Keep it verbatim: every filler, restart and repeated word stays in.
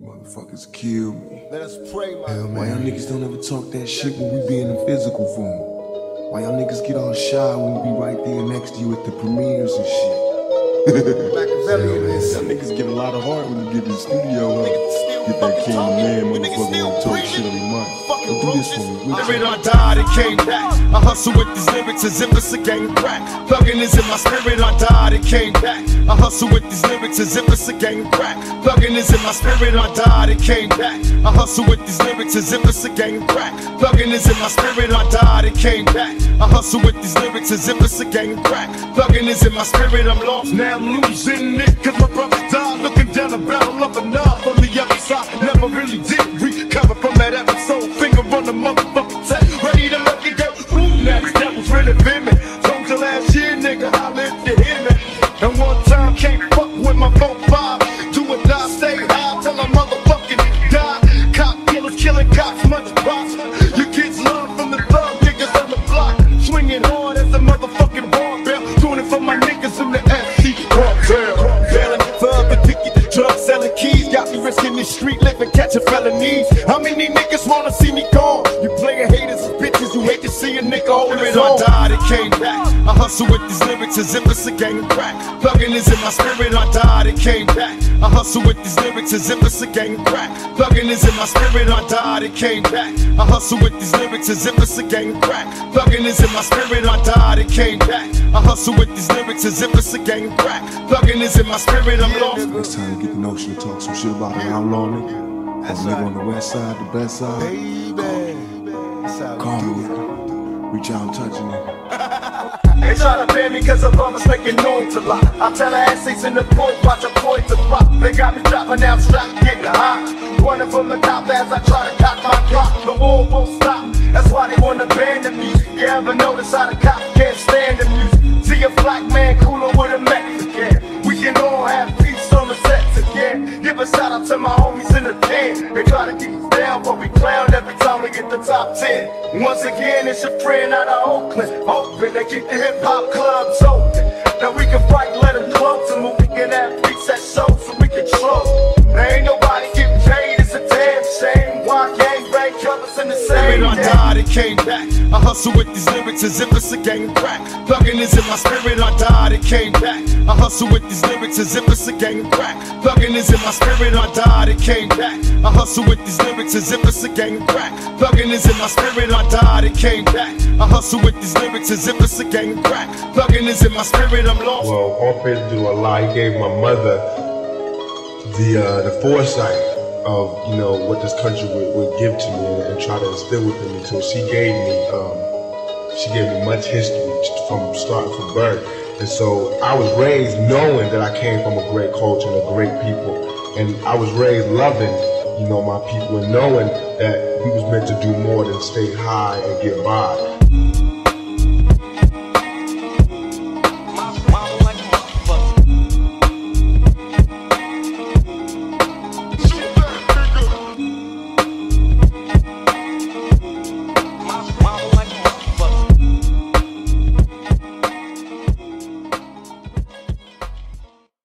Motherfuckers kill me. Let us pray, my Hell, Why y'all niggas don't ever talk that shit when we be in the physical form? Why y'all niggas get all shy when we be right there next to you at the premieres and shit? Hell, man, some niggas get a lot of heart when you get in the studio, huh? Get that King Man motherfucker on talk shit every month. Don't do this for me. Spirit on died and came back. I hustle with these lyrics as if it's a gang crack. Plugging is in my spirit on died and came back. I hustle with these lyrics as if it's a gang crack. Plugging is in my spirit on died and came back. I hustle with these lyrics as if it's a gang crack. Plugging is in my spirit on died and came back. I hustle with these lyrics as if it's a gang crack. Plugging is in my spirit, I'm lost. Now I'm losing it cause my brother died. Looking down the barrel of a knob on the other side. Never really did recover from that episode. Finger on the motherfucking tape, ready to let it go. Who next? That was really vehement. Told you last year, nigga, I lived to hear me. And one time can't fuck with my phone five. Do or die, stay high till I motherfucking die. Cop killers killing cops, much boss. Your kids learn from the thug niggas on the block. Swinging hard as a motherfucking barbell. Doing it for my niggas in the S C cartel. Bailing thug addicted to drug selling keys. Got me risking this street living, catching felonies. How many niggas wanna see me gone? You playin' haters and bitches, you hate to see a nigga hold it on. I died and came back. I hustle with these lyrics as if it's a gang crack. Plugging is in my spirit, I died and came back. I hustle with these lyrics as if it's a gang crack. Plugging is in my spirit, I died and came back. I hustle with these lyrics as if it's a gang crack. Plugging is in my spirit, I died and came back. I hustle with these lyrics as if it's a gang crack. Plugging is in my spirit, I'm lost. Next time you get the notion to talk some shit about an outlaw nigga. That's a nigga on the west side, the best side. baby. Call me, nigga. Reach out and touch a nigga. They try to ban me cause of I'm making noise a lot. I tell her asses in the point, watch a point to pop. They got me dropping, now I'm strapped, getting hot. Running from the cop as I try to cock my clock. The war won't stop, that's why they wanna ban the music. You ever notice how the cops can't stand the music? See a black man cooler with a Mexican. We can all have peace on the sets again. Give a shout out to my homies in the den. They try to keep us down, but we clown every time we get the top ten. Once again, it's your friend out of Oakland. Hoping they keep the hip hop clubs open. Now we can fight, let them close, and we can have beats at shows so we can troll. There ain't nobody getting paid, it's a damn shame. Why gang bang covers in the same I died and came back. I hustle with these lyrics as if it's a gang crack. Plugging is in my spirit, I died and came back. I hustle with these lyrics as if it's a gang crack. Plugging is in my spirit, I died and came back. I hustle with these lyrics as if it's a gang crack. Plugging is in my spirit, I died and came back. I hustle with these lyrics as if it's a gang crack. Plugging is in my spirit, I'm lost. Well, all praise to Allah. He gave my mother the uh, the foresight of, you know, what this country would, would give to me and, and try to instill within me. So she gave me um, she gave me much history from starting from birth. And so I was raised knowing that I came from a great culture and a great people. And I was raised loving, you know, my people and knowing that we was meant to do more than stay high and get by.